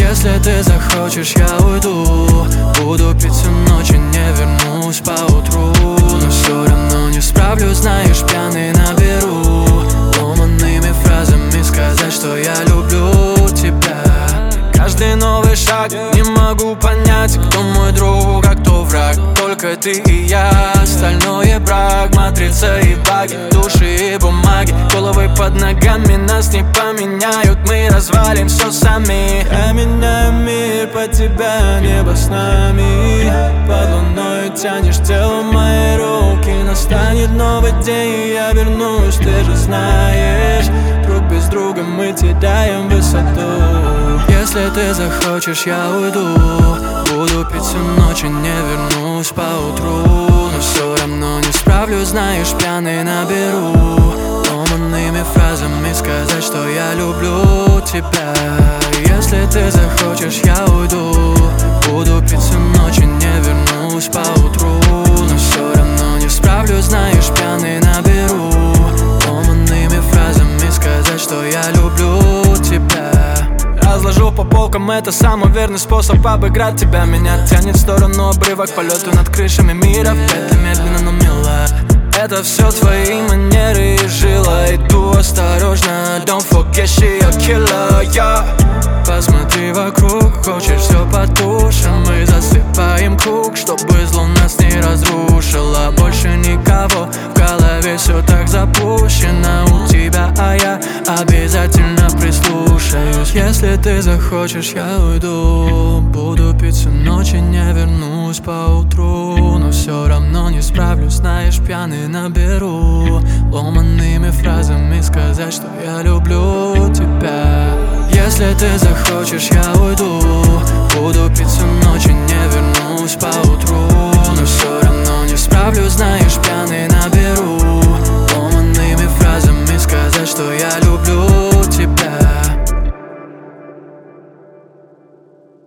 Если ты захочешь, я уйду. Буду пить всю ночь и не вернусь поутру. Но все равно не справлюсь, знаешь, пьяный наберу ломанными фразами сказать, что я люблю тебя. Каждый новый шаг не могу понять, кто мой друг, а кто враг. Только ты и я, остальное брак. Матрица и баги, души и бумаги. Головы под ногами нас не поменяют. Мы развалим все сами. Я меняю мир под тебя, небо с нами. Под луной тянешь тело мои руки. Настанет новый день, и я вернусь, ты же знаешь. Друг без друга мы теряем высоту. Если ты захочешь, я уйду. Буду пить всю ночь и не вернусь поутру. Но все равно не справлюсь, знаешь, пьяный наберу ломанными фразами сказать, что я люблю тебя. Если ты захочешь, я уйду. Буду пить всю ночь и не вернусь поутру. Но все равно не справлюсь, знаешь, пьяный наберу ломанными фразами сказать, что я люблю тебя. Разложу по полкам, это самый верный способ обыграть тебя. Меня тянет в сторону обрыва к полету над крышами мира. Это медленно, но мило. Это все твои манеры и жила. Иду осторожно, don't forget she a killer, yeah. Посмотри вокруг, хочешь все потушим. Мы засыпаем круг, чтобы зло нас не разрушило. Больше никого, в голове все так запущено у тебя, а я обязательно прислушаюсь. Если ты захочешь, я уйду. Буду пить всю ночь и не вернусь поутру. Но все равно не справлюсь, знаешь, пьяный наберу ломанными фразами сказать, что я люблю тебя. Если ты захочешь, я уйду. Буду пить всю ночь и не вернусь поутру. Но все равно не справлюсь, знаешь,